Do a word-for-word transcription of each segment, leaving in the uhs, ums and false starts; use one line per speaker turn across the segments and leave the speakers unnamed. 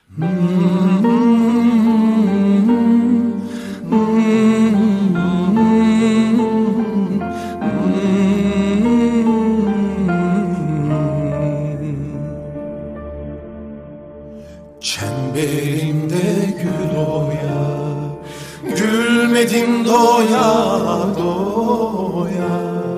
Çemberimde gül oya, gülmedim doya doya.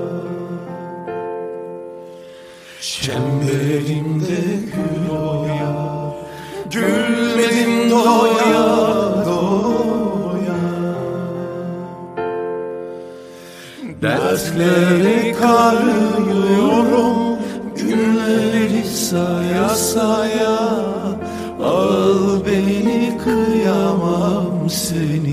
Çemberimde gül oya, gülmedim doya doya. Dertlere karıyorum, günleri saya saya. Al beni, kıyamam seni.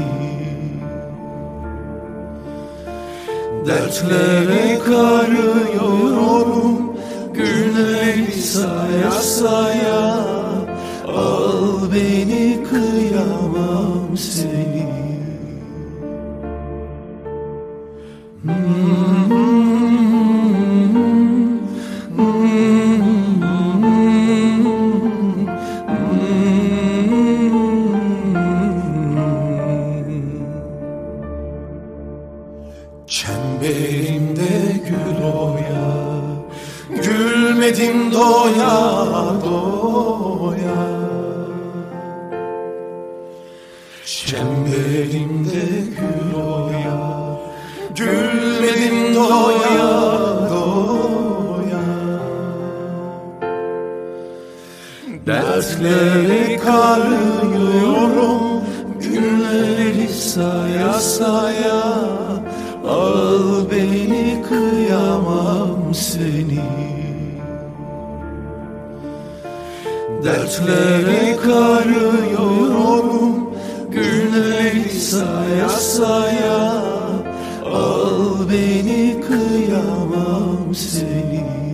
Dertlere karıyorum, günleri saya saya. Al beni, kıyamam seni. Çemberimde gül oya, gülmedim doya doya. Çemberimde gül oya, gülmedim doya doya. Dertlere karıyorum, günleri saya saya. Al beni, kıyamam seni. Dertlere karıyorum, günleri saya saya. Al beni, kıyamam seni.